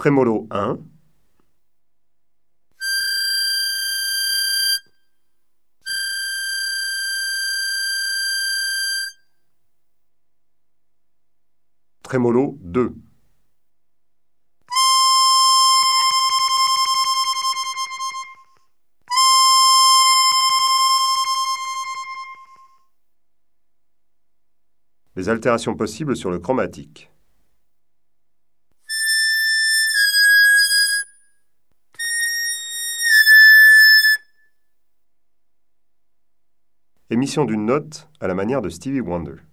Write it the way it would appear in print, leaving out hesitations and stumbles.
Trémolo 1. Trémolo 2. Les altérations possibles sur le chromatique. Émission d'une note à la manière de Stevie Wonder.